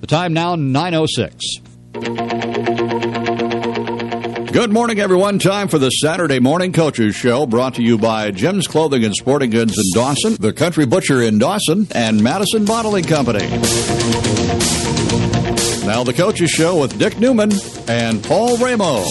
The time now, 9:06. Good morning, everyone. Time for the Saturday Morning Coaches Show, brought to you by Jim's Clothing and Sporting Goods in Dawson, The Country Butcher in Dawson, and Madison Bottling Company. Now the Coaches Show with Dick Newman and Paul Ramo.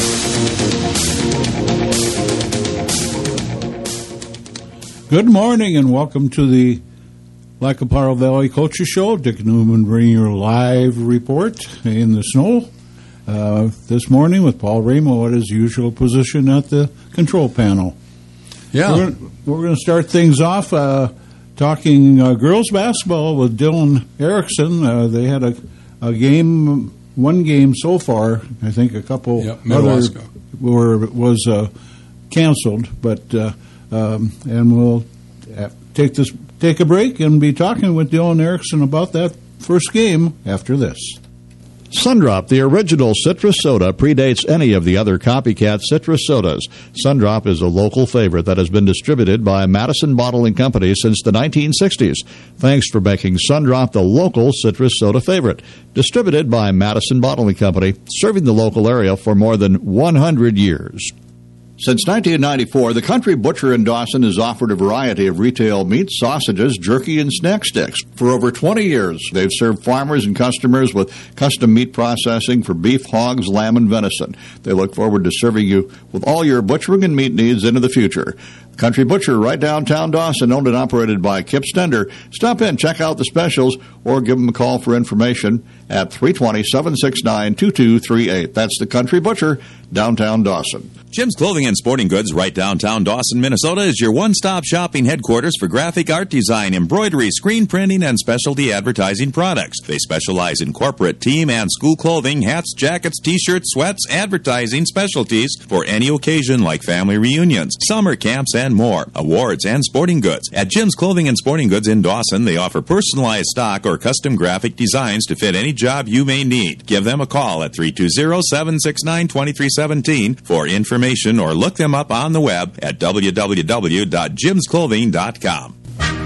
Good morning and welcome to the Lacaparo Valley Coaches Show. Dick Newman bringing your live report in the snow this morning with Paul Ramo at his usual position at the control panel. Yeah, we're going to start things off talking girls basketball with Dylan Erickson. They had one game so far. I think a couple others was canceled, but and we'll take a break and be talking with Dylan Erickson about that first game after this. Sundrop, the original citrus soda, predates any of the other copycat citrus sodas. Sundrop is a local favorite that has been distributed by Madison Bottling Company since the 1960s. Thanks for making Sundrop the local citrus soda favorite. Distributed by Madison Bottling Company, serving the local area for more than 100 years. Since 1994, the Country Butcher in Dawson has offered a variety of retail meats, sausages, jerky, and snack sticks. For over 20 years, they've served farmers and customers with custom meat processing for beef, hogs, lamb, and venison. They look forward to serving you with all your butchering and meat needs into the future. Country Butcher, right downtown Dawson, owned and operated by Kip Stender. Stop in, check out the specials, or give them a call for information at 320-769-2238. That's the Country Butcher, downtown Dawson. Jim's Clothing and Sporting Goods, right downtown Dawson, Minnesota, is your one-stop shopping headquarters for graphic art design, embroidery, screen printing, and specialty advertising products. They specialize in corporate, team, and school clothing, hats, jackets, t-shirts, sweats, advertising specialties for any occasion like family reunions, summer camps, and more. Awards and sporting goods. At Jim's Clothing and Sporting Goods in Dawson, they offer personalized stock or custom graphic designs to fit any job you may need. Give them a call at 320-769-2317 for information, or look them up on the web at www.jimsclothing.com.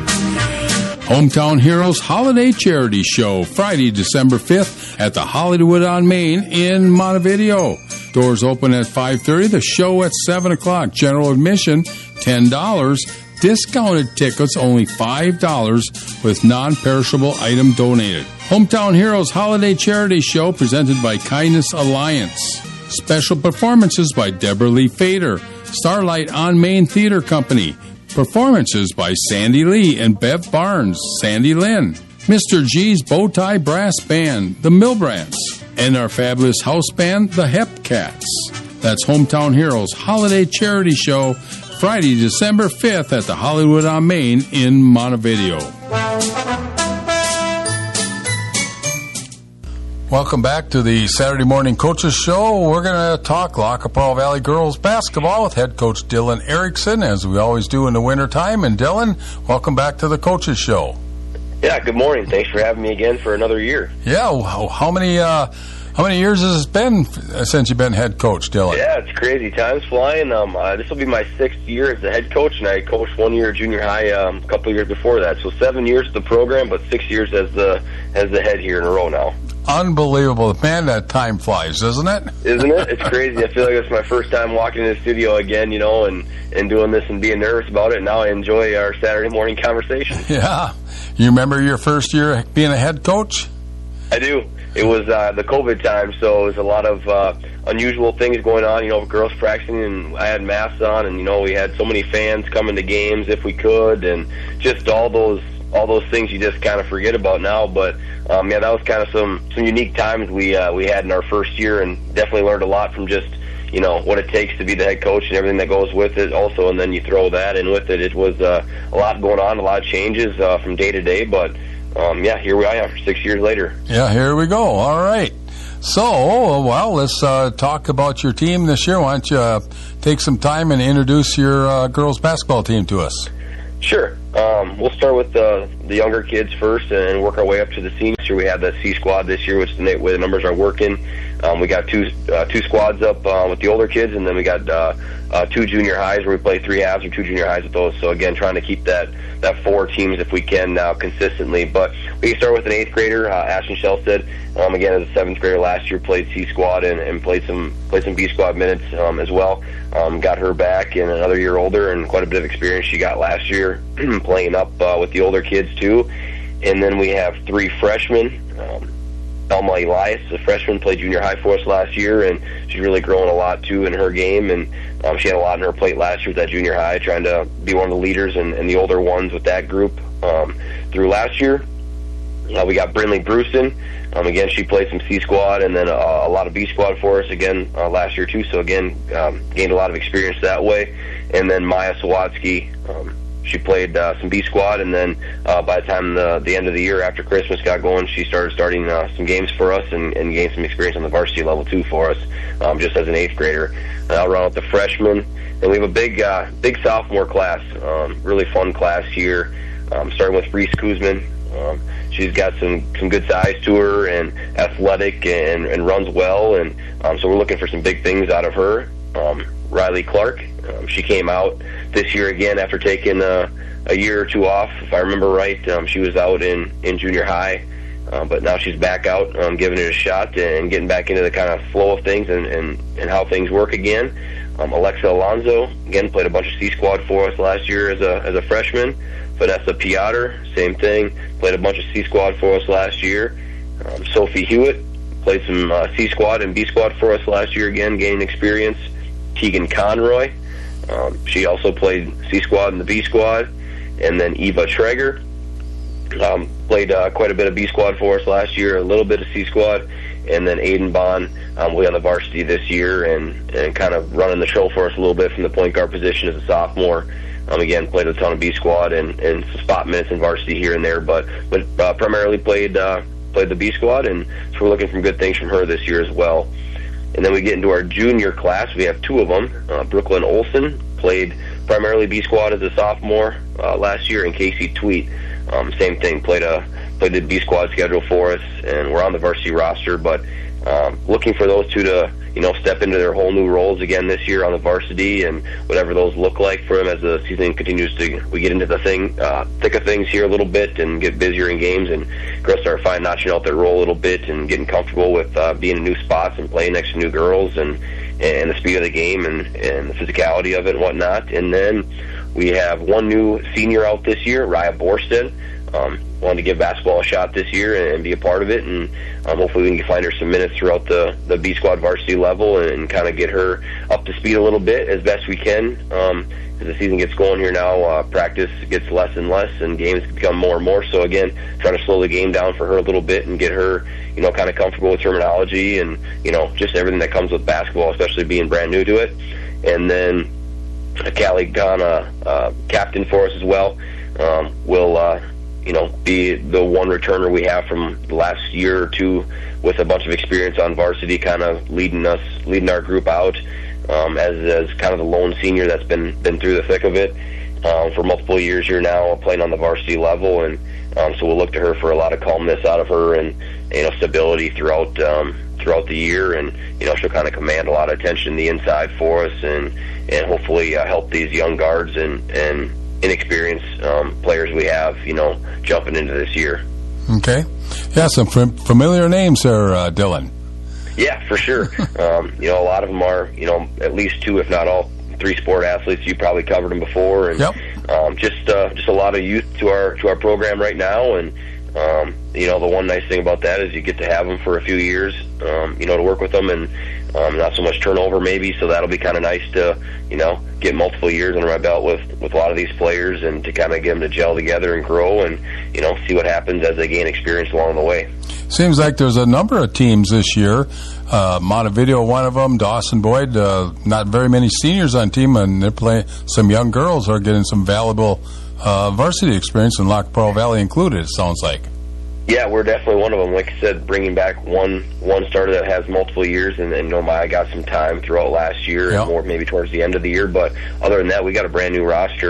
Hometown Heroes Holiday Charity Show, Friday, December 5th at the Hollywood on Main in Montevideo. Doors open at 5:30, the show at 7 o'clock. General admission, $10. Discounted tickets, only $5 with non-perishable item donated. Hometown Heroes Holiday Charity Show presented by Kindness Alliance. Special performances by Deborah Lee Fader, Starlight on Main Theater Company. Performances by Sandy Lee and Bev Barnes, Sandy Lynn. Mr. G's Bowtie Brass Band, the Milbrands. And our fabulous house band, the Hep Cats. That's Hometown Heroes Holiday Charity Show, Friday, December 5th at the Hollywood on Main in Montevideo. Welcome back to the Saturday Morning Coaches Show. We're going to talk Lacaparo Valley girls basketball with head coach Dylan Erickson, as we always do in the wintertime. And Dylan, welcome back to the Coaches Show. Yeah, good morning. Thanks for having me again for another year. Yeah, how many years has it been since you've been head coach, Dylan? Yeah, it's crazy. Time's flying. This will be my 6th year as the head coach, and I coached 1 year junior high a couple of years before that. So 7 years of the program, but 6 years as the head here in a row now. Unbelievable. Man, that time flies, isn't it? Isn't it? It's crazy. I feel like it's my first time walking in the studio again, and doing this and being nervous about it. And now I enjoy our Saturday morning conversation. Yeah. You remember your first year being a head coach? I do. It was the COVID time, so it was a lot of unusual things going on, girls practicing, and I had masks on, and, we had so many fans coming to games if we could, and just all those things you just kind of forget about now. But that was kind of some unique times we had in our first year, and definitely learned a lot from just what it takes to be the head coach and everything that goes with it also. And then you throw that in with it. It was a lot going on, a lot of changes from day to day. But here we are 6 years later. Yeah, here we go. All right. So, let's talk about your team this year. Why don't you take some time and introduce your girls basketball team to us? Sure. We'll start with the younger kids first and work our way up to the seniors. We have the C squad this year, which is the way the numbers are working. We got two squads up with the older kids, and then we got 2 junior highs where we play 3 halves or 2 junior highs with those. So again, trying to keep that 4 teams if we can now consistently. But we can start with an 8th grader, Ashton Shellstead. Again, as a 7th grader last year, played C squad and played some B squad minutes as well. Got her back and another year older and quite a bit of experience she got last year playing up with the older kids too. And then we have 3 freshmen. Elma Elias, a freshman, played junior high for us last year, and she's really growing a lot too in her game. And she had a lot on her plate last year with that junior high, trying to be one of the leaders and the older ones with that group through last year. We got Brinley Brewston. Again, she played some C squad and then a lot of B squad for us again last year too. So again, gained a lot of experience that way. And then Maya Sawatsky. She played some B squad, and then by the time the end of the year after Christmas got going, she started starting some games for us and gained some experience on the varsity level too for us, just as an 8th grader. I'll run with the freshmen, and we have a big sophomore class, really fun class here. Starting with Reese Kuzman. She's got some good size to her and athletic and runs well, and so we're looking for some big things out of her. Riley Clark. She came out this year again after taking a year or 2 off. If I remember right, she was out in junior high, but now she's back out giving it a shot and getting back into the kind of flow of things and how things work again. Alexa Alonso, again, played a bunch of C squad for us last year as a freshman. Vanessa Piotr, same thing, played a bunch of C squad for us last year. Sophie Hewitt played some C squad and B squad for us last year again, gaining experience. Keegan Conroy, she also played C squad and the B squad. And then Eva Traeger played quite a bit of B squad for us last year, a little bit of C squad. And then Aiden Bond will be on the varsity this year and kind of running the show for us a little bit from the point guard position as a sophomore. Again, played a ton of B squad and some spot minutes in varsity here and there, but primarily played the B squad, and so we're looking for good things from her this year as well. And then we get into our junior class. We have 2 of them. Brooklyn Olson played primarily B squad as a sophomore last year, and Casey Tweet, same thing, played the B squad schedule for us, and we're on the varsity roster. But looking for those 2 to step into their whole new roles again this year on the varsity, and whatever those look like for them as the season continues we get into the thick of things here a little bit and get busier in games, and girls start notching out their role a little bit and getting comfortable with being in new spots and playing next to new girls and the speed of the game and the physicality of it and whatnot. And then we have 1 new senior out this year, Raya Borsted. Wanted to give basketball a shot this year and be a part of it, and hopefully we can find her some minutes throughout the B squad varsity level and kind of get her up to speed a little bit as best we can. As the season gets going here now, practice gets less and less, and games become more and more. So again, trying to slow the game down for her a little bit and get her, kind of comfortable with terminology and just everything that comes with basketball, especially being brand new to it. And then Callie Ghana, captain for us as well, will be the one returner we have from the last year or 2 with a bunch of experience on varsity, kind of leading our group out as kind of the lone senior that's been through the thick of it for multiple years here now, playing on the varsity level. And so we'll look to her for a lot of calmness out of her and stability throughout the year, and she'll kind of command a lot of attention the inside for us and hopefully help these young guards and inexperienced players we have, jumping into this year. Okay. Yeah, some familiar names there, Dylan. Yeah, for sure. A lot of them are, at least 2, if not all, 3 sport athletes. You probably covered them before, and yep. Just a lot of youth to our program right now. And the one nice thing about that is you get to have them for a few years, to work with them, and not so much turnover maybe. So that'll be kind of nice to, get multiple years under my belt with a lot of these players, and to kind of get them to gel together and grow, and see what happens as they gain experience along the way. Seems like there's a number of teams this year. Montevideo, one of them. Dawson Boyd, not very many seniors on team, and they're playing. Some young girls are getting some valuable varsity experience, and Lac Pearl Valley included, it sounds like. Yeah, we're definitely one of them. Like I said, bringing back one starter that has multiple years, and Maya got some time throughout last year, yep, and more maybe towards the end of the year. But other than that, we got a brand new roster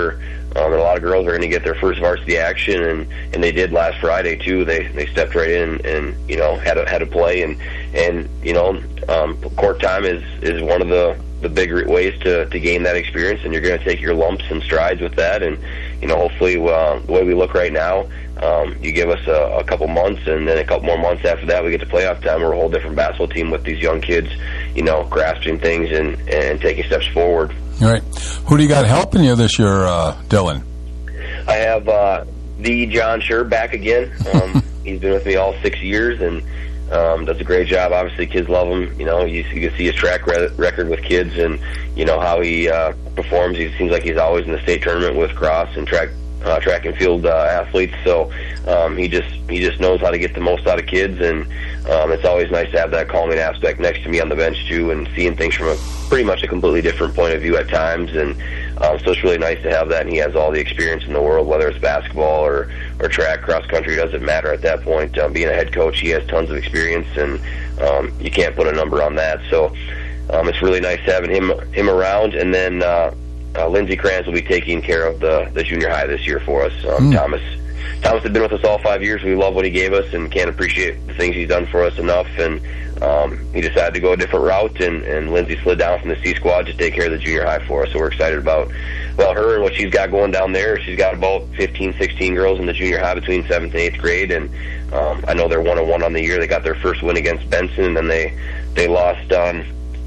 And a lot of girls are going to get their first varsity action, and they did last Friday too. They stepped right in and had to play, and court time is one of the big ways to gain that experience, and you're going to take your lumps and strides with that, and hopefully the way we look right now, you give us a couple months, and then a couple more months after that we get to playoff time. We're a whole different basketball team with these young kids, grasping things and taking steps forward. All right. Who do you got helping you this year, Dylan? I have the John Scher back again. He's been with me all 6 years and does a great job. Obviously, kids love him. You can see his track record with kids and, how he performs. He seems like he's always in the state tournament with cross and track and field athletes. So he just knows how to get the most out of kids, and it's always nice to have that calming aspect next to me on the bench too, and seeing things from pretty much a completely different point of view at times. And so it's really nice to have that. And he has all the experience in the world, whether it's basketball or track, cross country, doesn't matter at that point. Being a head coach, he has tons of experience, and you can't put a number on that. So it's really nice having him around. And then Lindsey Kranz will be taking care of the junior high this year for us. Thomas had been with us all 5 years. We love what he gave us and can't appreciate the things he's done for us enough. And he decided to go a different route, and Lindsey slid down from the C squad to take care of the junior high for us. So we're excited about her and what she's got going down there. She's got about 15, 16 girls in the junior high between 7th and 8th grade, and I know they're 1-1 on the year. They got their first win against Benson, and then they lost on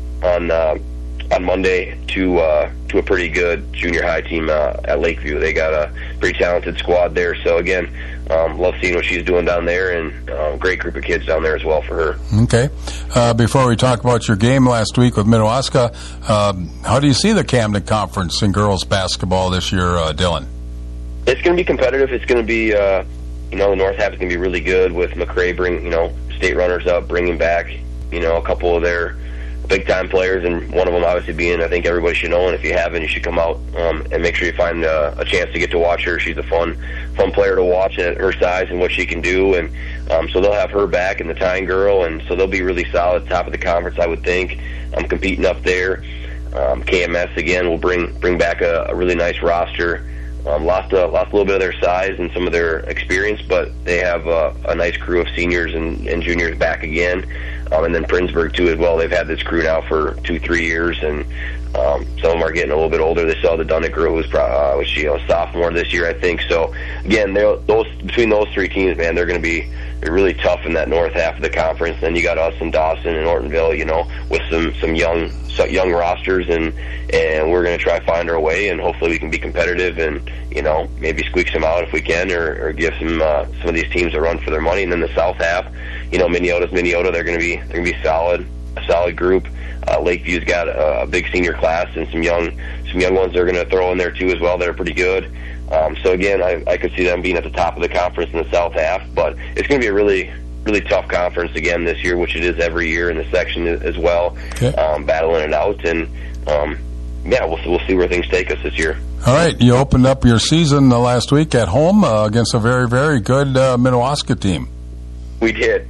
Monday to a pretty good junior high team at Lakeview. They got a pretty talented squad there. So again, love seeing what she's doing down there, and great group of kids down there as well for her. Okay. Before we talk about your game last week with Minnewaska, how do you see the Camden Conference in girls basketball this year, Dylan? It's going to be competitive. It's going to be, the North half is going to be really good with McRae state runners up, bringing back, a couple of their big-time players, and one of them obviously being, I think everybody should know, and if you haven't, you should come out and make sure you find a chance to get to watch her. She's a fun player to watch at her size and what she can do, and so they'll have her back and the tying girl, and so they'll be really solid, top of the conference, I would think. Competing up there. KMS, again, will bring back a really nice roster. Lost a little bit of their size and some of their experience, but they have a nice crew of seniors and juniors back again. And then Princeburg, too, as well. They've had this crew now for 2-3 years, and some of them are getting a little bit older. They saw the Dunnick girl, who's a sophomore this year, I think. So, again, between those three teams, man, they're really tough in that north half of the conference. Then you got us and Dawson and Ortonville, with some young rosters, and we're going to try to find our way, and hopefully we can be competitive and, maybe squeak some out if we can, or give some of these teams a run for their money. And then the south half, Minneota's Minneota. They're going to be solid, a solid group. Lakeview's got a big senior class and some young ones they're going to throw in there too as well. They're pretty good. So again, I could see them being at the top of the conference in the south half, but it's going to be a really, really tough conference again this year, which it is every year in the section as well. Okay. Battling it out, and we'll see where things take us this year. All right, you opened up your season last week at home against a very, very good Minnewaska team. We did.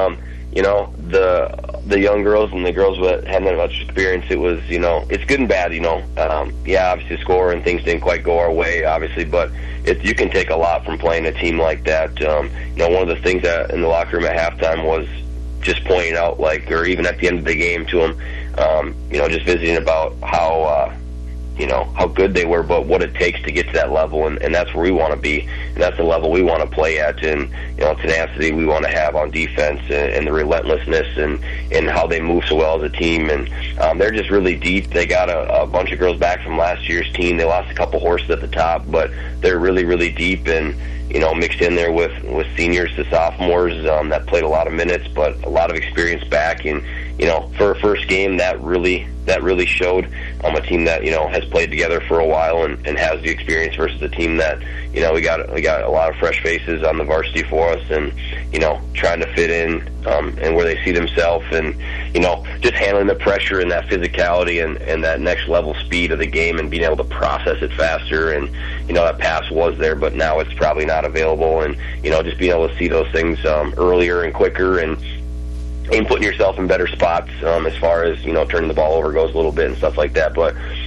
The young girls and the girls that hadn't had much experience, it was, it's good and bad, obviously score and things didn't quite go our way, obviously, but you can take a lot from playing a team like that. One of the things that in the locker room at halftime was just pointing out, or even at the end of the game to them, just visiting about how good they were, but what it takes to get to that level, and that's where we want to be, and that's the level we want to play at, and tenacity we want to have on defense, and the relentlessness, and how they move so well as a team, and they're just really deep. They got a bunch of girls back from last year's team. They lost a couple horses at the top, but they're really, really deep, and mixed in there with seniors to sophomores that played a lot of minutes, but a lot of experience back, and for a first game, that really showed a team that has played together for a while and has the experience versus a team that we got a lot of fresh faces on the varsity for us, and trying to fit in and where they see themselves, and just handling the pressure and that physicality and that next level speed of the game, and being able to process it faster, and that pass was there, but now it's probably not available, and just being able to see those things earlier and quicker, and putting yourself in better spots as far as turning the ball over goes a little bit and stuff like that. But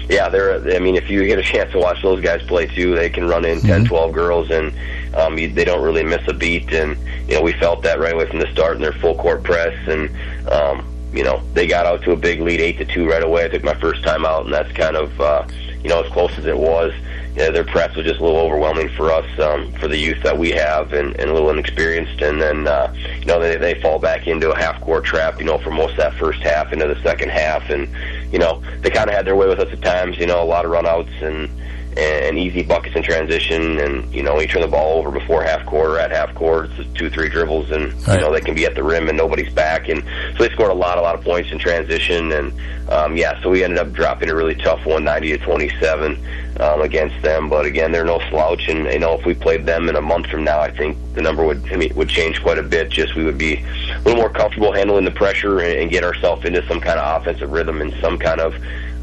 yeah, I mean, if you get a chance to watch those guys play too, they can run in 10, 12 girls, and they don't really miss a beat. And we felt that right away from the start in their full court press, and they got out to a big lead, 8-2 right away. I took my first time out, and that's kind of as close as it was. Their press was just a little overwhelming for us, for the youth that we have, and a little inexperienced. And then they fall back into a half-court trap, for most of that first half into the second half. And they kind of had their way with us at times. A lot of runouts and easy buckets in transition. And you turn the ball over before half court or at half court, it's just 2-3 dribbles, and they can be at the rim and nobody's back. And so they scored a lot of points in transition. And so we ended up dropping a really tough 190-27 against them. But again, they're no slouch, and if we played them in a month from now, I think the number would change quite a bit. Just we would be a little more comfortable handling the pressure and get ourselves into some kind of offensive rhythm and some kind of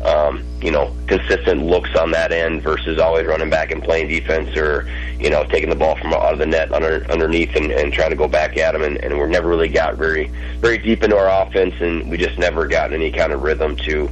consistent looks on that end versus always running back and playing defense, or taking the ball from out of the net underneath and trying to go back at them. And we never really got very, very deep into our offense, and we just never got any kind of rhythm to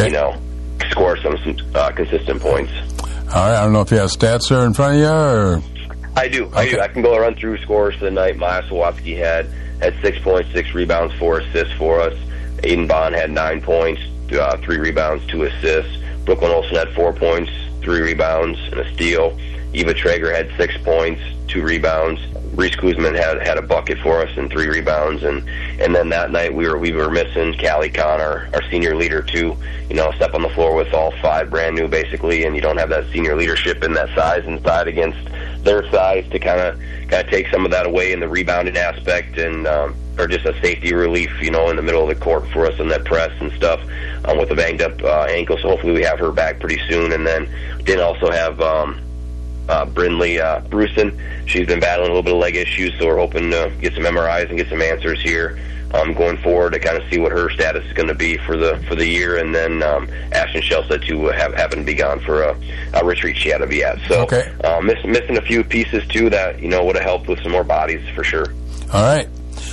score some consistent points. All right, I don't know if you have stats there in front of you, or I do. Okay. I can go run through scores for the night. Maya Sawatsky had 6 points, 6 rebounds, 4 assists for us. Aiden Bond had 9 points, 3 rebounds, 2 assists. Brooklyn Olsen had 4 points, 3 rebounds, and a steal. Eva Traeger had 6 points, 2 rebounds. Reese Kuzman had a bucket for us and 3 rebounds. And then that night we were missing Callie Kahn, our senior leader, too. Step on the floor with all 5 brand new, basically, and you don't have that senior leadership and that size inside against their size to kind of take some of that away in the rebounding aspect, and or just a safety relief, in the middle of the court for us on that press and stuff, with a banged up ankle. So hopefully we have her back pretty soon. And then did also have Brindley Bruson. She's been battling a little bit of leg issues, so we're hoping to get some MRIs and get some answers here going forward to kind of see what her status is going to be for the year. And then Ashton Shellstead too happened to be gone for a retreat she had to be at. So okay. Missing a few pieces too that would have helped with some more bodies for sure. All right.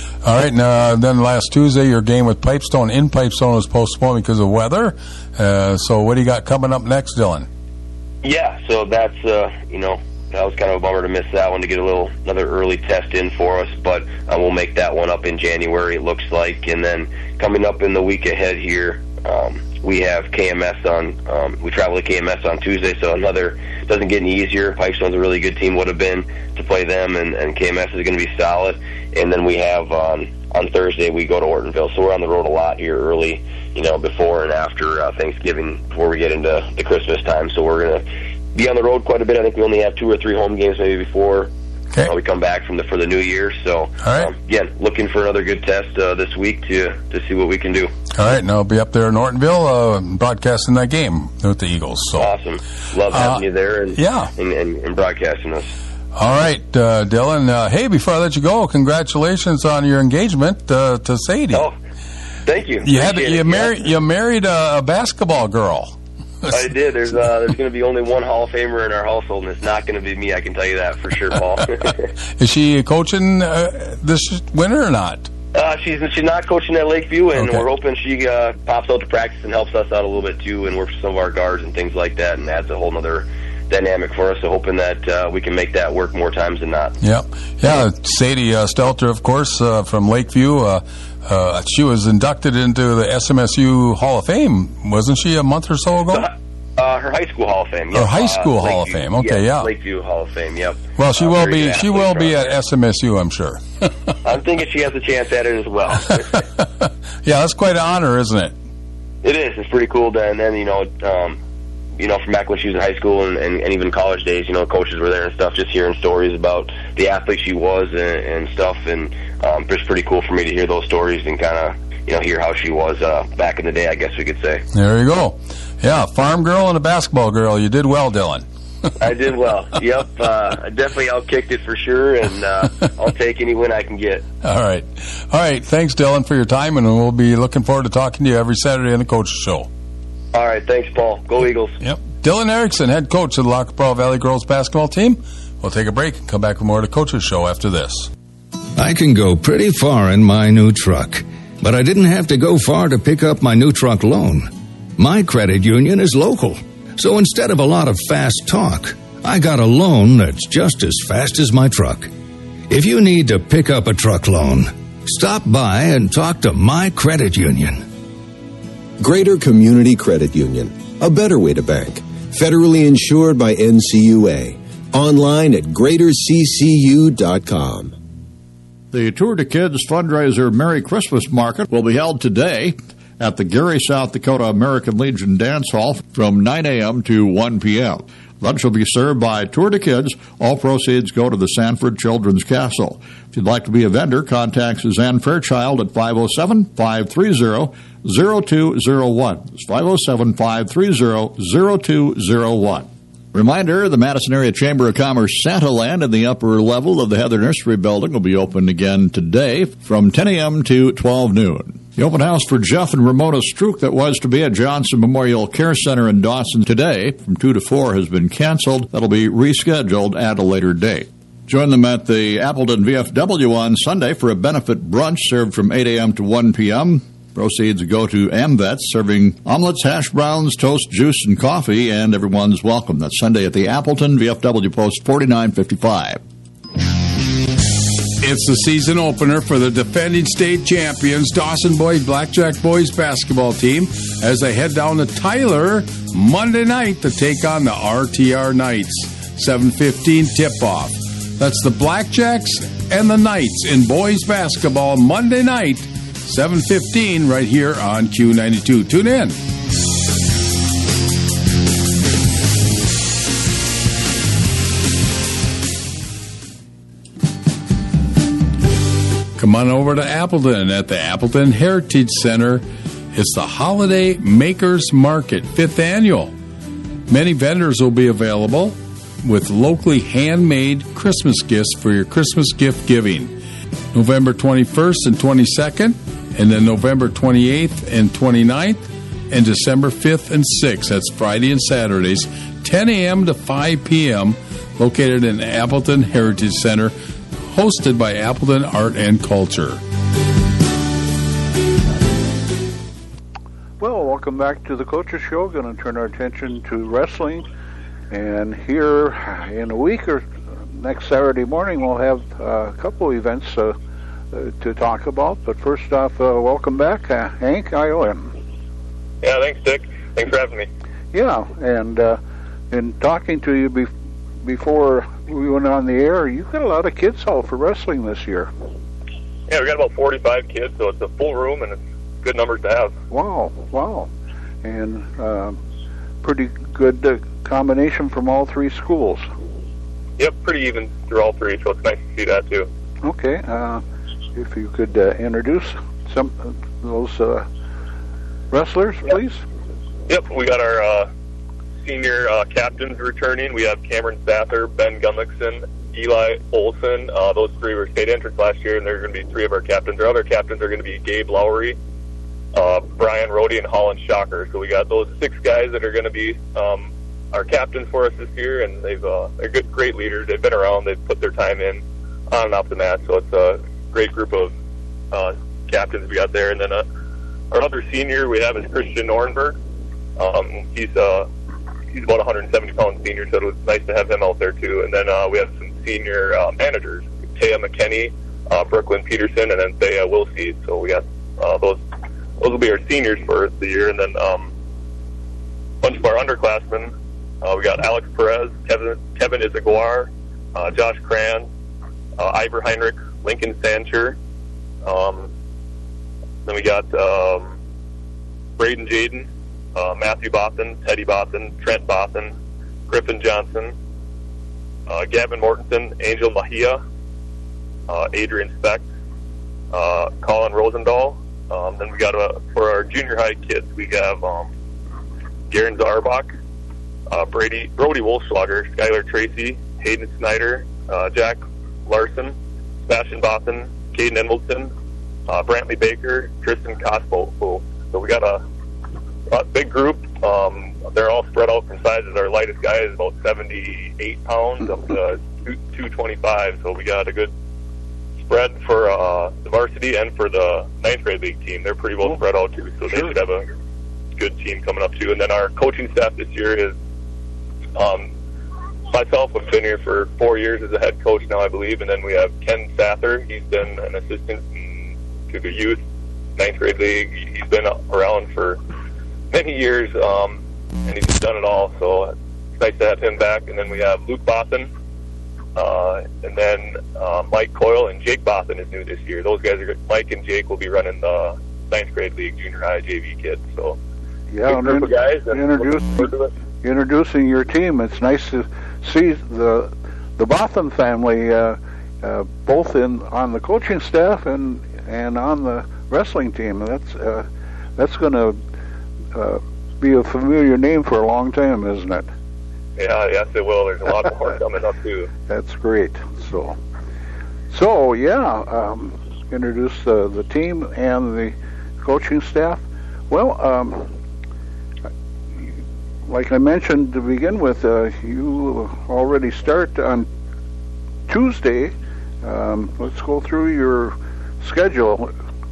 Now, then last Tuesday, your game with Pipestone in Pipestone was postponed because of weather. So what do you got coming up next, Dylan? Yeah, so that's that was kind of a bummer to miss that one, to get another early test in for us, but we'll make that one up in January, it looks like. And then coming up in the week ahead here, we have KMS on. We travel to KMS on Tuesday, so doesn't get any easier. Pipestone's a really good team, would have been, to play them, and KMS is going to be solid. And then we have on Thursday we go to Ortonville, so we're on the road a lot here early, before and after Thanksgiving, before we get into the Christmas time. So we're going to be on the road quite a bit. I think we only have 2 or 3 home games maybe before we come back for the new year. So again, looking for another good test this week to see what we can do. All right, and I'll be up there in Ortonville broadcasting that game with the Eagles. So awesome, love having you there and broadcasting us. All right, Dylan. Hey, before I let you go, congratulations on your engagement to Sadie. Oh, thank you. You married a basketball girl. I did. There's going to be only one Hall of Famer in our household, and it's not going to be me. I can tell you that for sure, Paul. Is she coaching this winter or not? She's not coaching at Lakeview, and we're hoping she pops out to practice and helps us out a little bit too, and works with some of our guards and things like that, and adds a whole other dynamic for us. So hoping that we can make that work more times than not. Yeah. Sadie Stelter, of course, from Lakeview. She was inducted into the SMSU Hall of Fame, wasn't she, a month or so ago? Her high school Hall of Fame. Yep. Her high school Hall of Fame. Okay, yeah. Lakeview Hall of Fame. Yep. Well, she will be. She will be at SMSU, I'm sure. I'm thinking she has a chance at it as well. Yeah, that's quite an honor, isn't it? It is. It's pretty cool. And then from back when she was in high school and even college days, coaches were there and stuff, just hearing stories about the athlete she was and stuff, and it's pretty coul for me to hear those stories and kind of hear how she was back in the day, I guess we could say. There you go. Yeah, farm girl and a basketball girl. You did well, Dylan. I did well. Yep. I definitely outkicked it for sure, and I'll take any win I can get. All right. Thanks, Dylan, for your time, and we'll be looking forward to talking to you every Saturday on the Coach's Show. All right. Thanks, Paul. Go Eagles. Yep. Dylan Erickson, head coach of the Lac La Prairie Valley Girls basketball team. We'll take a break and come back with more of the Coach's Show after this. I can go pretty far in my new truck, but I didn't have to go far to pick up my new truck loan. My credit union is local, So instead of a lot of fast talk, I got a loan that's just as fast as my truck. If you need to pick up a truck loan, stop by and talk to My Credit Union. Greater Community Credit Union, a better way to bank. Federally insured by NCUA. Online at greaterccu.com. The Tour de Kids fundraiser Merry Christmas Market will be held today at the Gary, South Dakota American Legion Dance Hall from 9 a.m. to 1 p.m. Lunch will be served by Tour de Kids. All proceeds go to the Sanford Children's Castle. If you'd like to be a vendor, contact Suzanne Fairchild at 507-530-0201. It's 507-530-0201. Reminder, the Madison Area Chamber of Commerce Santa Land in the upper level of the Heather Nursery Building will be open again today from 10 a.m. to 12 noon. The open house for Jeff and Ramona Strook that was to be at Johnson Memorial Care Center in Dawson today from 2 to 4 has been canceled. That'll be rescheduled at a later date. Join them at the Appleton VFW on Sunday for a benefit brunch served from 8 a.m. to 1 p.m. Proceeds go to AmVets, serving omelets, hash browns, toast, juice, and coffee, and everyone's welcome. That's Sunday at the Appleton, VFW Post 4955. It's the season opener for the defending state champions, Dawson Boys Blackjack Boys basketball team, as they head down to Tyler Monday night to take on the RTR Knights. 7:15 tip-off. That's the Blackjacks and the Knights in boys basketball Monday night, 7:15 right here on Q92. Tune in. Come on over to Appleton at the Appleton Heritage Center. It's the Holiday Makers Market, 5th annual. Many vendors will be available with locally handmade Christmas gifts for your Christmas gift giving. November 21st and 22nd, and then November 28th and 29th, and December 5th and 6th. That's Friday and Saturdays, 10 a.m. to 5 p.m., located in Appleton Heritage Center, hosted by Appleton Art and Culture. Well, welcome back to the Coaches Show. Going to turn our attention to wrestling. And here in a week or next Saturday morning, we'll have a couple events to talk about. But first off, welcome back, Hank IOM. Yeah, thanks, Dick. Thanks for having me. Yeah, and in talking to you before we went on the air, you've got a lot of kids out for wrestling this year. Yeah, we got about 45 kids, so it's a full room, and it's good numbers to have. Wow. And pretty good combination from all three schools. Yep, pretty even through all three, so it's nice to see that, too. Okay, if you could introduce some of those wrestlers, please. Yep, we got our senior captains returning. We have Cameron Sather, Ben Gumlickson, Eli Olson. Those three were state entrants last year, and they're going to be three of our captains. Our other captains are going to be Gabe Lowry, Brian Rohde, and Holland Shocker. So we got those 6 guys that are going to be our captains for us this year, and they're great leaders. They've been around. They've put their time in on and off the mat, so it's a great group of captains we got there. And then our other senior we have is Christian Nornberg. He's about 170-pound senior, so it was nice to have him out there, too. And then we have some senior managers, Taya McKinney, Brooklyn Peterson, and then Thea Wilseed. So we got those will be our seniors for the year. And then a bunch of our underclassmen, we got Alex Perez, Kevin Izaguar, Josh Cran, Ivor Heinrich, Lincoln Sancher. Then we got Braden Jaden, Matthew Bothan, Teddy Bothan, Trent Bothan, Griffin Johnson, Gavin Mortensen, Angel Mahia, Adrian Speck, Colin Rosendahl. Then we got for our junior high kids, we have Garen Zarbach, Brody Wolfschlager, Skylar Tracy, Hayden Snyder, Jack Larson, Sebastian Bothan, Caden Enwelton, Brantley Baker, Tristan Cospo. So we got a big group. They're all spread out from sizes. Our lightest guy is about 78 pounds up to 225. So we got a good spread for the varsity and for the 9th grade league team. They're pretty well spread out too. So they should have a good team coming up too. And then our coaching staff this year is Myself, I've been here for 4 years as a head coach now, I believe, and then we have Ken Sather. He's been an assistant to the youth 9th grade league. He's been around for many years, and he's done it all, so it's nice to have him back. And then we have Luke Bothan, and then Mike Coyle and Jake Bothan is new this year. Those guys are Mike and Jake will be running the 9th grade league junior high JV kids. So yeah, group of guys. Introducing your team. It's nice to see the Bothan family both on the coaching staff and on the wrestling team. That's going to be a familiar name for a long time, isn't it? Yeah, yes, it will. There's a lot more coming up too. That's great. So yeah, introduce the team and the coaching staff. Well, like I mentioned to begin with, you already start on Tuesday. Let's go through your schedule.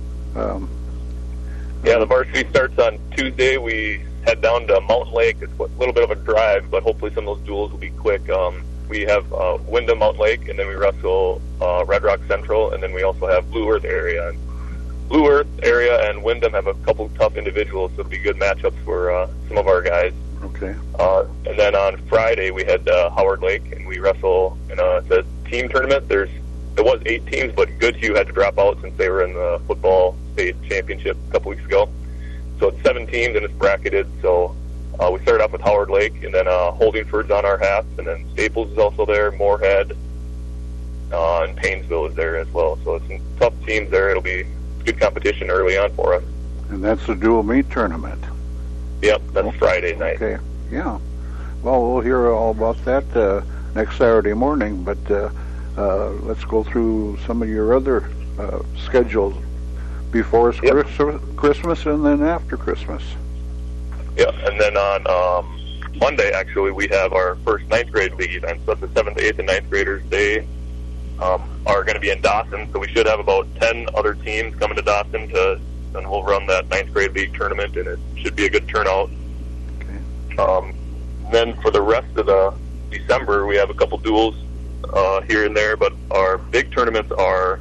Yeah, the varsity starts on Tuesday. We head down to Mountain Lake. It's a little bit of a drive, but hopefully some of those duels will be quick. We have Wyndham Mountain Lake, and then we wrestle Red Rock Central, and then we also have Blue Earth area. Blue Earth area and Wyndham have a couple tough individuals, so it'll be good matchups for some of our guys. Okay. And then on Friday we head to Howard Lake, and we wrestle in a team tournament. There was 8 teams, but Goodhue had to drop out since they were in the football state championship a couple weeks ago. So it's 7 teams, and it's bracketed. So we started off with Howard Lake, and then Holdingford's on our half, and then Staples is also there, Moorhead, and Paynesville is there as well. So it's some tough teams there. It'll be good competition early on for us. And that's the dual meet tournament. Yep, that's Friday night. Okay, yeah. Well, we'll hear all about that next Saturday morning, but let's go through some of your other schedules before Christmas and then after Christmas. Yeah, and then on Monday, actually, we have our first 9th grade league event. So that's the 7th, 8th, and 9th graders. They are going to be in Dawson, so we should have about 10 other teams coming to Dawson and we'll run that 9th grade league tournament, and it should be a good turnout. Okay. Then for the rest of the December, we have a couple duels here and there, but our big tournaments are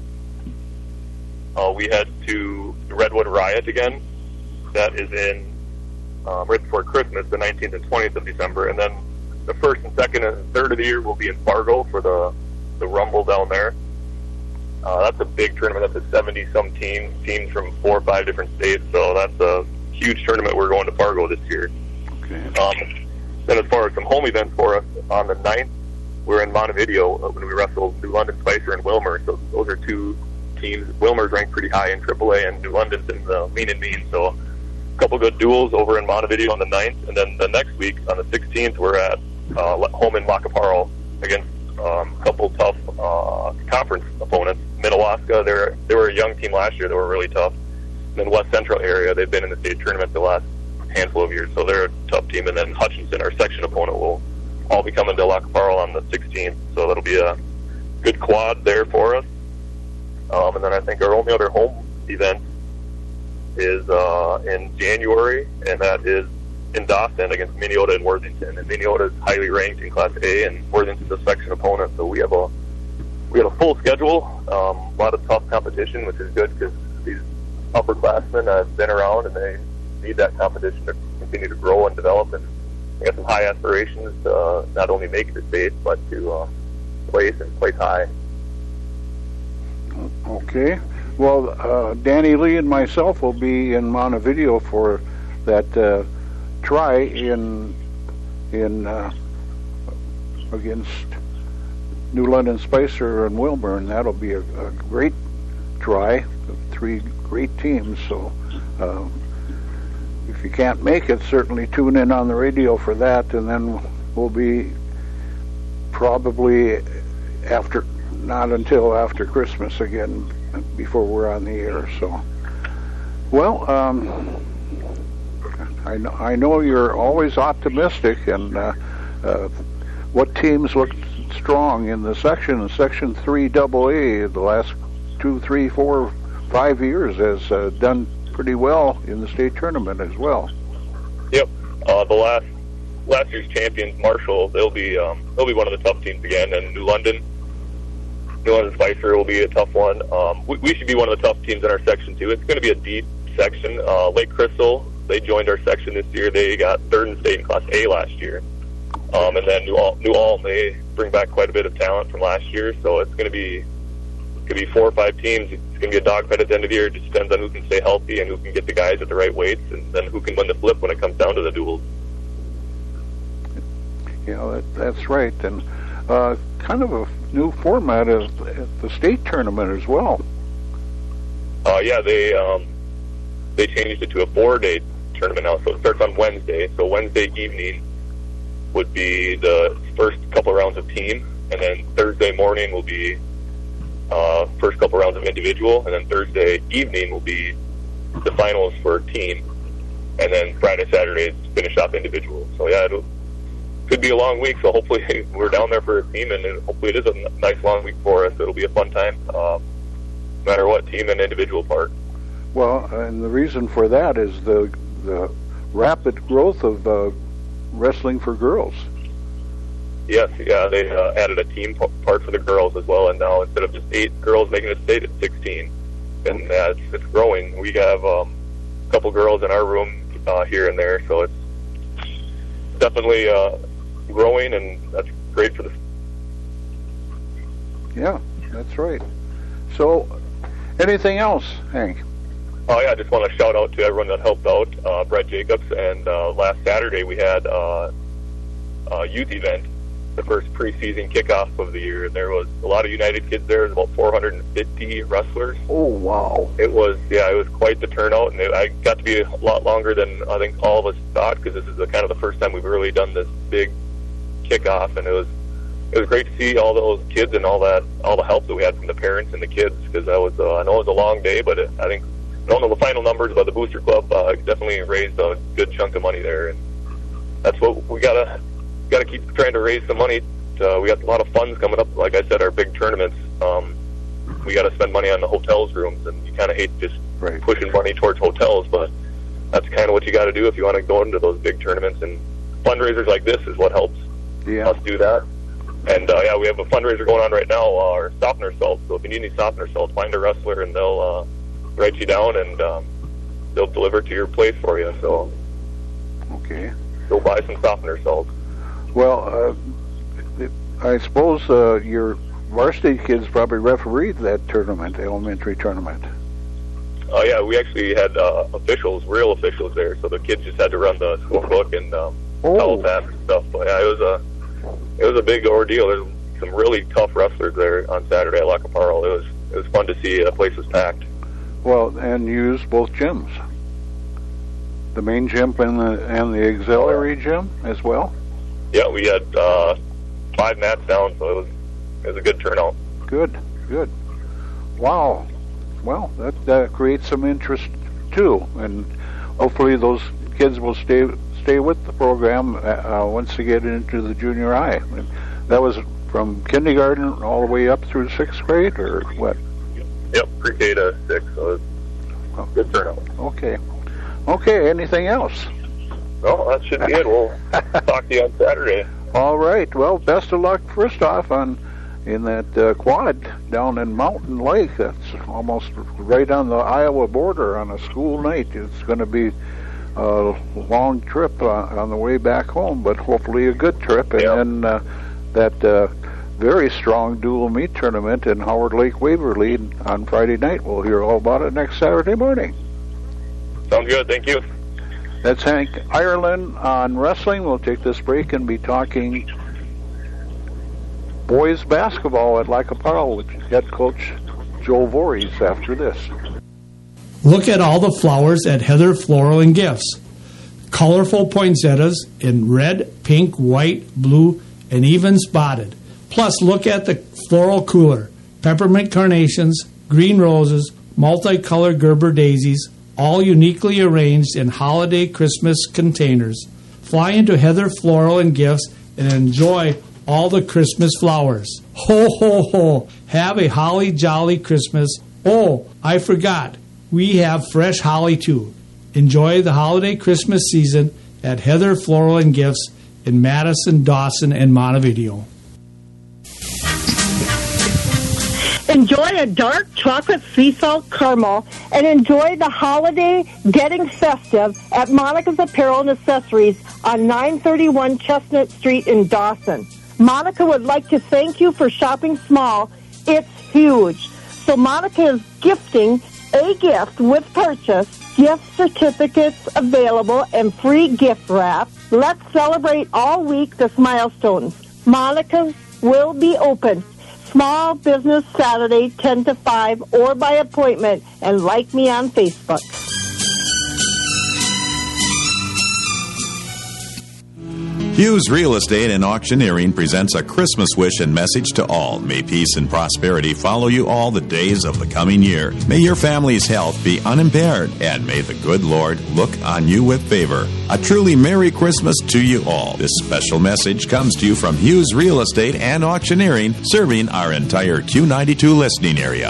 we head to the Redwood Riot again. That is in right before Christmas, the 19th and 20th of December, and then the 1st and 2nd and 3rd of the year will be in Fargo for the Rumble down there. That's a big tournament. That's a 70-some teams from 4 or 5 different states, so that's a huge tournament. We're going to Fargo this year. Okay. Then as far as some home events for us, on the 9th, we're in Montevideo when we wrestled New London Spicer and Wilmer, so those are 2 teams. Wilmer's ranked pretty high in AAA, and New London's in the lean and mean, so a couple good duels over in Montevideo on the 9th, and then the next week, on the 16th, we're at home in Lacaparo against a couple tough conference opponents. Minnewaska, they were a young team last year. They were really tough. And then West Central area, they've been in the state tournament the last handful of years, so they're a tough team. And then Hutchinson, our section opponent, will all be coming to Lacaparo on the 16th, so that'll be a good quad there for us. And then I think our only other home event is in January, and that is in Dawson against Minneota and Worthington. And Minneota is highly ranked in Class A, and Worthington's a section opponent, so we have a full schedule, a lot of tough competition, which is good because these upperclassmen have been around and they need that competition to continue to grow and develop, and we got some high aspirations to not only make it to state, but to place high. Okay. Well, Danny Lee and myself will be in Montevideo for that try in against New London Spicer and Wilburn. That'll be a great try. 3 great teams. So if you can't make it, certainly tune in on the radio for that, and then we'll be probably not until after Christmas again before we're on the air. So, well, I know you're always optimistic, and what teams look strong in the Section 3AA the last 2, 3, 4, 5 years has done pretty well in the state tournament as well. Yep. The last last year's champions, Marshall, they'll be one of the tough teams again, and New London Spicer will be a tough one. We should be one of the tough teams in our section too. It's going to be a deep section. Lake Crystal, they joined our section this year. They got third in state in Class A last year. And then New Ulm, they bring back quite a bit of talent from last year. So it's going to be 4 or 5 teams. It's going to be a dogfight at the end of the year. It just depends on who can stay healthy and who can get the guys at the right weights, and then who can win the flip when it comes down to the duels. Yeah, that's right. And kind of a new format of the state tournament as well. Yeah, they changed it to a 4-day tournament now, so it starts on Wednesday. So Wednesday evening would be the first couple rounds of team, and then Thursday morning will be first couple rounds of individual, and then Thursday evening will be the finals for team, and then Friday, Saturday finish off individual. So yeah, it could be a long week, so hopefully we're down there for a team, and hopefully it is a nice long week for us. It'll be a fun time, no matter what team and individual part. Well, and the reason for that is the rapid growth of wrestling for girls. Yes, yeah, they added a team part for the girls as well, and now instead of just 8 girls making the state, it's 16, and it's growing. We have a couple girls in our room here and there, so it's definitely growing, and that's great for the. Yeah, that's right. So, anything else, Hank? Oh yeah, I just want to shout out to everyone that helped out, Brett Jacobs, and last Saturday we had a youth event, the first preseason kickoff of the year, and there was a lot of United kids there. There was about 450 wrestlers. Oh wow! It was quite the turnout, and I got to be a lot longer than I think all of us thought, because this is kind of the first time we've really done this big kickoff, and it was great to see all those kids and all the help that we had from the parents and the kids, because that was I know it was a long day, but I think I don't know the final numbers, but the Booster Club definitely raised a good chunk of money there, and that's what we gotta keep trying to raise some money. We got a lot of funds coming up. Like I said, our big tournaments. We got to spend money on the hotels rooms, and you kind of hate just pushing money towards hotels, but that's kind of what you got to do if you want to go into those big tournaments. And fundraisers like this is what helps us do that. And yeah, we have a fundraiser going on right now, our softener salts. So if you need any softener salts, find a wrestler, and they'll write you down, and they'll deliver it to your place for you. So okay, go buy some softener salts. Well, I suppose your varsity kids probably refereed that tournament, the elementary tournament. Oh yeah, we actually had real officials there, so the kids just had to run the score book and tell us that and stuff. But yeah, it was a big ordeal. There's some really tough wrestlers there on Saturday at La Caparra. It was fun to see. The place was packed. Well, and you used both gyms, the main gym and the auxiliary gym as well. Yeah, we had 5 mats down, so it was a good turnout. Good. Wow. Well, that creates some interest too, and hopefully those kids will stay with the program once they get into the junior high. And that was from kindergarten all the way up through 6th grade, or what? Yep, pre-K to 6. So it's good turnout. Okay. Anything else? Well, that should be it. We'll talk to you on Saturday. All right. Well, best of luck first off in that quad down in Mountain Lake. That's almost right on the Iowa border on a school night. It's going to be a long trip on the way back home, but hopefully a good trip. And then that very strong dual meet tournament in Howard Lake Waverly on Friday night. We'll hear all about it next Saturday morning. Sounds good. Thank you. That's Hank Ireland on wrestling. We'll take this break and be talking boys basketball at La Caparra with head coach Joe Voorhees after this. Look at all the flowers at Heather Floral and Gifts. Colorful poinsettias in red, pink, white, blue, and even spotted. Plus, look at the floral cooler. Peppermint carnations, green roses, multicolored Gerber daisies, all uniquely arranged in holiday Christmas containers. Fly into Heather Floral and Gifts and enjoy all the Christmas flowers. Ho, ho, ho. Have a holly jolly Christmas. Oh, I forgot. We have fresh holly too. Enjoy the holiday Christmas season at Heather Floral and Gifts in Madison, Dawson, and Montevideo. Enjoy a dark chocolate sea salt caramel and enjoy the holiday getting festive at Monica's Apparel and Accessories on 931 Chestnut Street in Dawson. Monica would like to thank you for shopping small. It's huge. So Monica is gifting a gift with purchase, gift certificates available, and free gift wrap. Let's celebrate all week this milestone. Monica's will be open Small Business Saturday, 10 to 5, or by appointment, and like me on Facebook. Hughes Real Estate and Auctioneering presents a Christmas wish and message to all. May peace and prosperity follow you all the days of the coming year. May your family's health be unimpaired, and may the good Lord look on you with favor. A truly Merry Christmas to you all. This special message comes to you from Hughes Real Estate and Auctioneering, serving our entire Q92 listening area.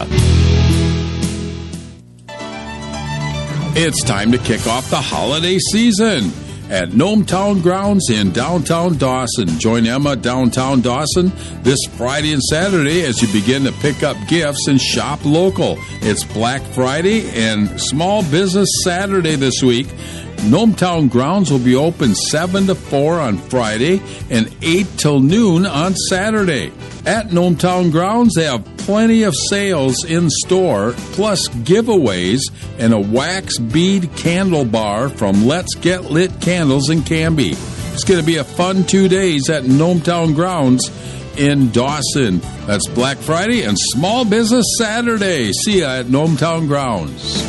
It's time to kick off the holiday season at Gnometown Grounds in downtown Dawson. Join Emma downtown Dawson this Friday and Saturday as you begin to pick up gifts and shop local. It's Black Friday and Small Business Saturday this week. Gnometown Grounds will be open 7 to 4 on Friday and 8 till noon on Saturday. At Gnometown Grounds, they have plenty of sales in store, plus giveaways and a wax bead candle bar from Let's Get Lit Candles in Canby. It's going to be a fun 2 days at Gnometown Grounds in Dawson. That's Black Friday and Small Business Saturday. See ya at Gnometown Grounds.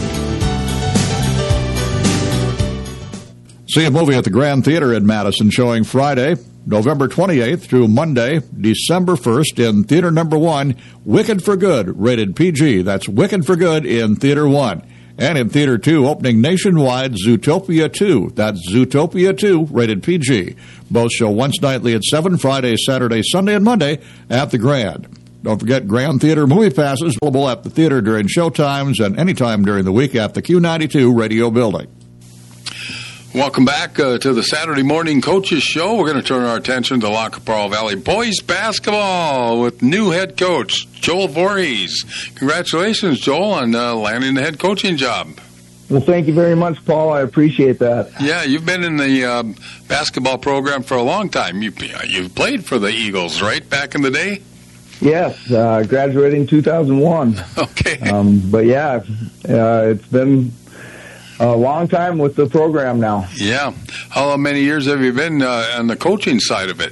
See a movie at the Grand Theater in Madison showing Friday, November 28th through Monday, December 1st in Theater Number 1, Wicked for Good, rated PG. That's Wicked for Good in Theater 1. And in Theater 2, opening nationwide, Zootopia 2. That's Zootopia 2, rated PG. Both show once nightly at 7, Friday, Saturday, Sunday, and Monday at the Grand. Don't forget Grand Theater movie passes available at the theater during show times and anytime during the week at the Q92 Radio Building. Welcome back to the Saturday Morning Coaches Show. We're going to turn our attention to La Capral Valley Boys Basketball with new head coach, Joel Voorhees. Congratulations, Joel, on landing the head coaching job. Well, thank you very much, Paul. I appreciate that. Yeah, you've been in the basketball program for a long time. You played for the Eagles, right, back in the day? Yes, graduating 2001. Okay. But, yeah, it's been a long time with the program now. Yeah. How many years have you been on the coaching side of it?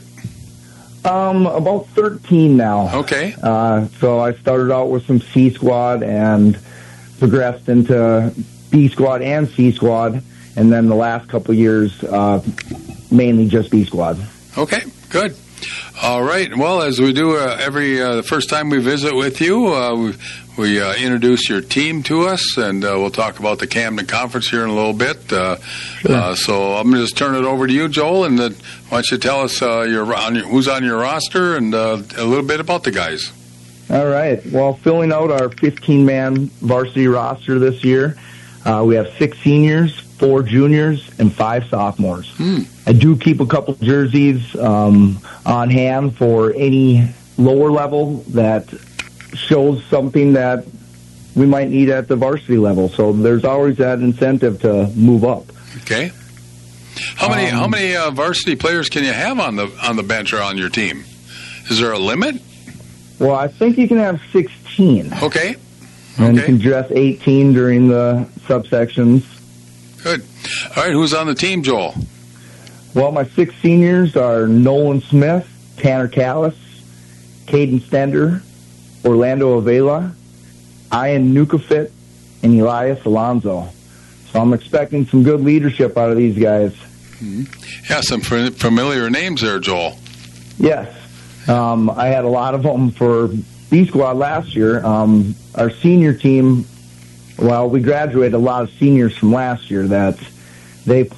About 13 now. Okay. So I started out with some C squad and progressed into B squad and C squad, and then the last couple of years, mainly just B squad. Okay, good. All right. Well, as we do every the first time we visit with you, we introduce your team to us, and we'll talk about the Camden Conference here in a little bit. Sure. So I'm going to just turn it over to you, Joel, and why don't you tell us who's on your roster and a little bit about the guys. All right. Well, filling out our 15-man varsity roster this year, we have 6 seniors, 4 juniors, and 5 sophomores. I do keep a couple jerseys on hand for any lower level that shows something that we might need at the varsity level. So there's always that incentive to move up. Okay. How many varsity players can you have on the bench or on your team? Is there a limit? Well, I think you can have 16. Okay. And you can dress 18 during the subsections. Good. All right, who's on the team, Joel? Well, my 6 seniors are Nolan Smith, Tanner Callis, Caden Stender, Orlando Avila, Ian Nukafit, and Elias Alonso. So I'm expecting some good leadership out of these guys. Mm-hmm. Yeah, some familiar names there, Joel. Yes. I had a lot of them for B Squad last year. Our senior team, well, we graduated a lot of seniors from last year that they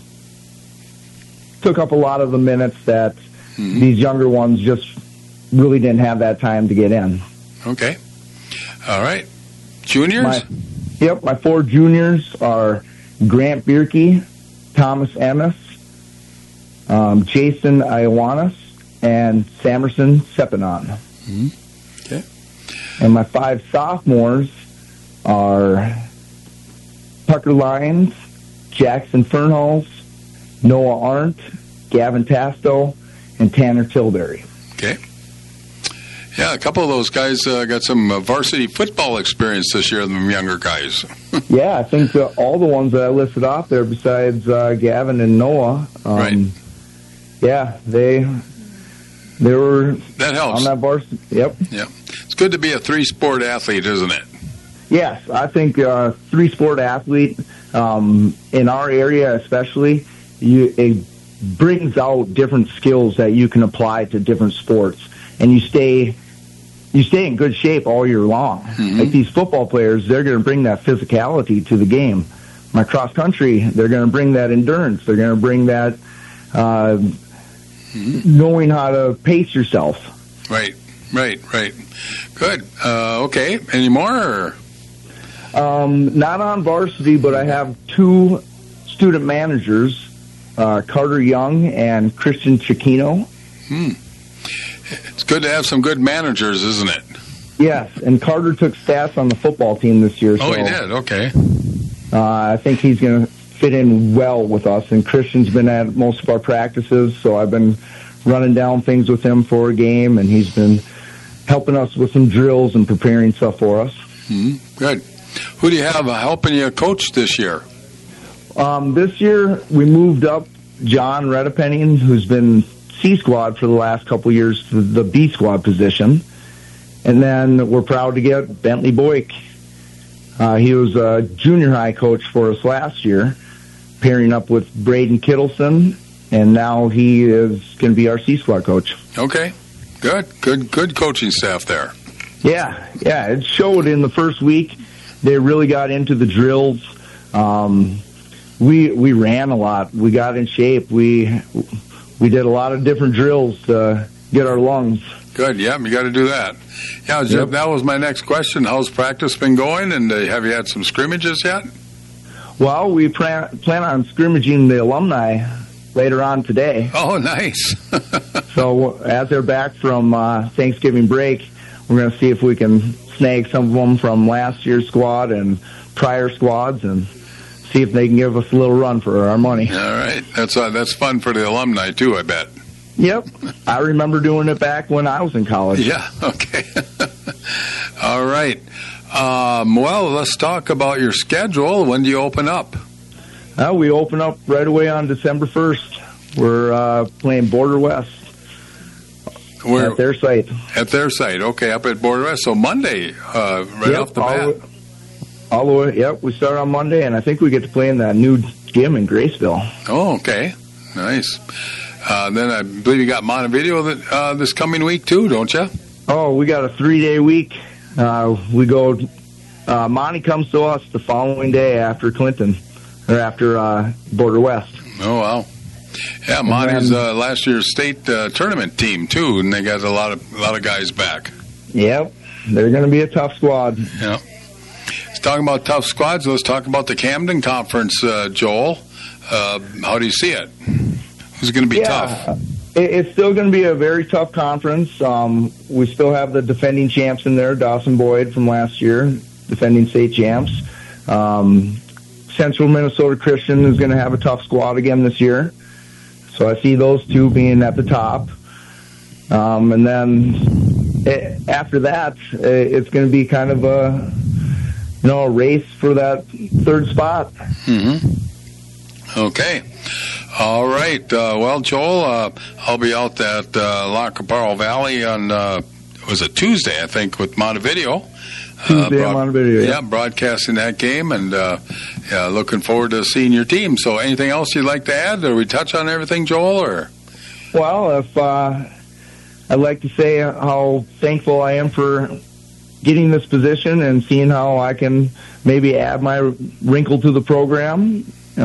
took up a lot of the minutes that these younger ones just really didn't have that time to get in. Okay. All right. Juniors? My 4 juniors are Grant Bierke, Thomas Emmis, Jason Ioannis, and Samerson Sepanon. Okay. And my 5 sophomores are Tucker Lyons, Jackson Fernholz, Noah Arndt, Gavin Tasto, and Tanner Tilbury. Okay. Yeah, a couple of those guys got some varsity football experience this year, the younger guys. Yeah, I think all the ones that I listed off there besides Gavin and Noah. Right. Yeah, they were that helps. On that varsity. Yep. Yeah. It's good to be a 3-sport athlete, isn't it? Yes, I think 3-sport athlete in our area especially, it brings out different skills that you can apply to different sports, and you stay in good shape all year long. Mm-hmm. Like these football players, they're going to bring that physicality to the game. My cross country, they're going to bring that endurance. They're going to bring that knowing how to pace yourself. Right. Good. Okay. Any more? Not on varsity, but I have 2 student managers, Carter Young and Christian Chiquino. It's good to have some good managers, isn't it? Yes, and Carter took stats on the football team this year. Oh, so, he did? Okay. I think he's going to fit in well with us, and Christian's been at most of our practices, so I've been running down things with him for a game, and he's been helping us with some drills and preparing stuff for us. Good. Who do you have helping you coach this year? This year, we moved up John Redepenning, who's been C-Squad for the last couple of years, to the B-Squad position. And then we're proud to get Bentley Boyk. He was a junior high coach for us last year, pairing up with Braden Kittleson, and now he is going to be our C-Squad coach. Okay. Good coaching staff there. Yeah, it showed in the first week. They really got into the drills. We ran a lot. We got in shape. We did a lot of different drills to get our lungs. Good. Yeah, you got to do that. Yeah, Jeff, that was my next question. How's practice been going, and have you had some scrimmages yet? Well, we plan on scrimmaging the alumni later on today. Oh, nice. So as they're back from Thanksgiving break, we're going to see if we can snag some of them from last year's squad and prior squads and see if they can give us a little run for our money. All right. That's fun for the alumni, too, I bet. Yep. I remember doing it back when I was in college. Yeah, okay. All right. Well, let's talk about your schedule. When do you open up? We open up right away on December 1st. We're playing Border West. At their site. At their site, okay, up at Border West. So Monday, off the bat. All the way, yep. We start on Monday, and I think we get to play in that new gym in Graceville. Oh, okay. Nice. Then I believe you got Montevideo this coming week, too, don't you? Oh, we got a 3-day week. We go, Monty comes to us the following day after Clinton, or after Border West. Oh, wow. Yeah, Monty's last year's state tournament team, too, and they got a lot of guys back. Yep. They're going to be a tough squad. Yeah. Let's talk about tough squads. Let's talk about the Camden Conference, Joel. How do you see it? Who's going to be tough? It's still going to be a very tough conference. We still have the defending champs in there, Dawson Boyd from last year, defending state champs. Central Minnesota Christian is going to have a tough squad again this year. So I see those two being at the top. And then after that, it's going to be kind of a race for that third spot. Mm-hmm. Okay. All right. Well, Joel, I'll be out at La Caparo Valley on, was it Tuesday, I think, with Montevideo. Montevideo. Yeah, broadcasting that game, and looking forward to seeing your team. So anything else you'd like to add? Or we touch on everything, Joel? Or? Well, I'd like to say how thankful I am for getting this position and seeing how I can maybe add my wrinkle to the program.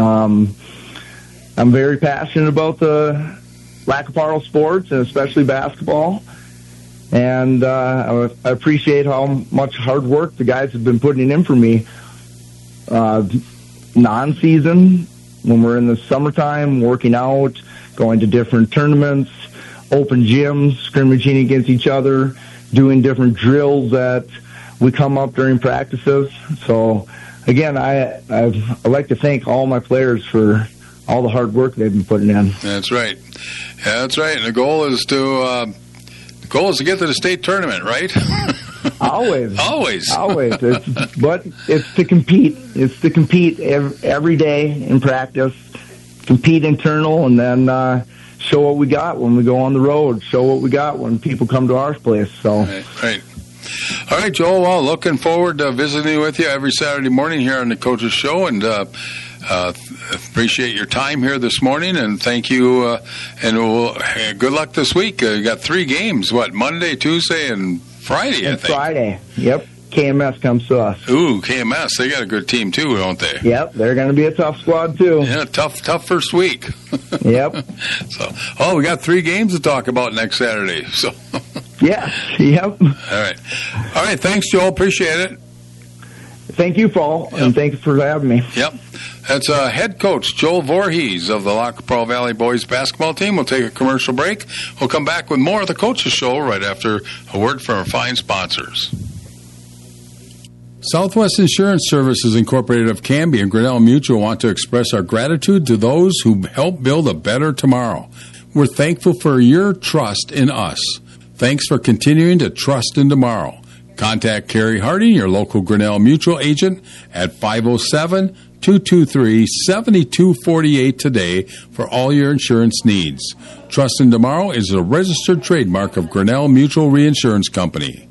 I'm very passionate about the Lacaparo sports, and especially basketball. And I appreciate how much hard work the guys have been putting in for me. Non-season, when we're in the summertime, working out, going to different tournaments, open gyms, scrimmaging against each other, doing different drills that we come up during practices. So, again, I'd like to thank all my players for all the hard work they've been putting in. That's right. That's right. And the goal is to get to the state tournament, right? Always. Always. But it's to compete. It's to compete every day in practice, compete internal, and then show what we got when we go on the road, show what we got when people come to our place. So. Right. All right, Joel. Well, looking forward to visiting with you every Saturday morning here on the Coach's Show, and appreciate your time here this morning, and thank you, and good luck this week. You got 3 games, Monday, Tuesday, and Friday, I think. Friday, yep. KMS comes to us. Ooh, KMS, they got a good team too, don't they? Yep, they're going to be a tough squad too. Yeah, tough first week. Yep. So, we got 3 games to talk about next Saturday. So. Yeah, yep. All right, thanks, Joel, appreciate it. Thank you, Paul, and thank you for having me. Yep. That's head coach Joel Voorhees of the Lac La Pearl Valley boys basketball team. We'll take a commercial break. We'll come back with more of the Coach's Show right after a word from our fine sponsors. Southwest Insurance Services Incorporated of Canby and Grinnell Mutual want to express our gratitude to those who help build a better tomorrow. We're thankful for your trust in us. Thanks for continuing to trust in tomorrow. Contact Carrie Harding, your local Grinnell Mutual agent, at 507-223-7248 today for all your insurance needs. Trust in Tomorrow is a registered trademark of Grinnell Mutual Reinsurance Company.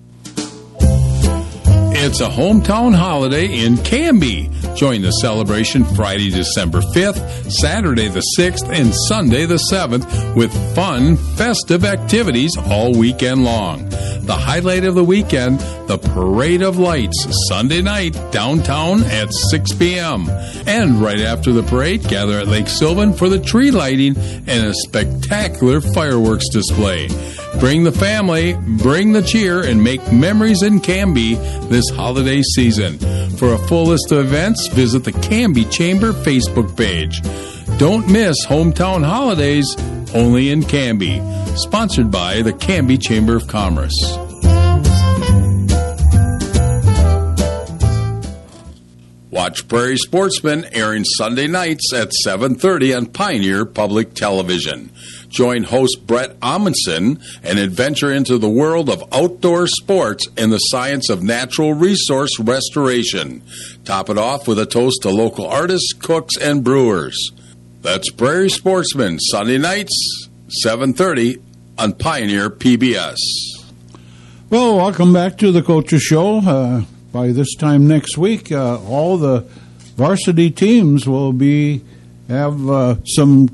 It's a hometown holiday in Canby. Join the celebration Friday, December 5th, Saturday the 6th, and Sunday the 7th with fun, festive activities all weekend long. The highlight of the weekend, the Parade of Lights, Sunday night, downtown at 6 p.m. And right after the parade, gather at Lake Sylvan for the tree lighting and a spectacular fireworks display. Bring the family, bring the cheer, and make memories in Canby this holiday season. For a full list of events, visit the Canby Chamber Facebook page. Don't miss Hometown Holidays, only in Canby. Sponsored by the Canby Chamber of Commerce. Watch Prairie Sportsman airing Sunday nights at 7:30 on Pioneer Public Television. Join host Brett Amundsen and adventure into the world of outdoor sports and the science of natural resource restoration. Top it off with a toast to local artists, cooks, and brewers. That's Prairie Sportsman, Sunday nights, 7:30 on Pioneer PBS. Well, welcome back to the Coach's Show. By this time next week, all the varsity teams will have some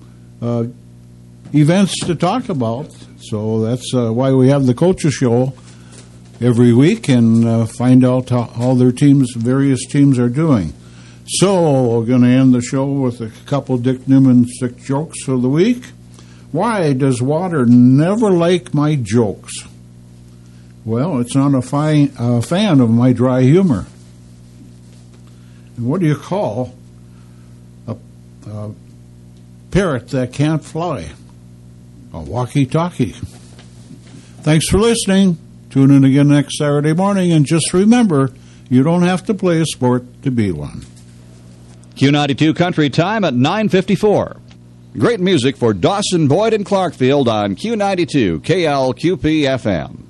events to talk about. So that's why we have the Coach's Show every week and find out how their various teams are doing. So we're going to end the show with a couple Dick Newman sick jokes of the week. Why does water never like my jokes? Well, it's not a fan of my dry humor. And what do you call a parrot that can't fly? A walkie-talkie. Thanks for listening. Tune in again next Saturday morning, and just remember, you don't have to play a sport to be one. Q92 Country Time at 9:54. Great music for Dawson, Boyd, and Clarkfield on Q92 KLQP FM.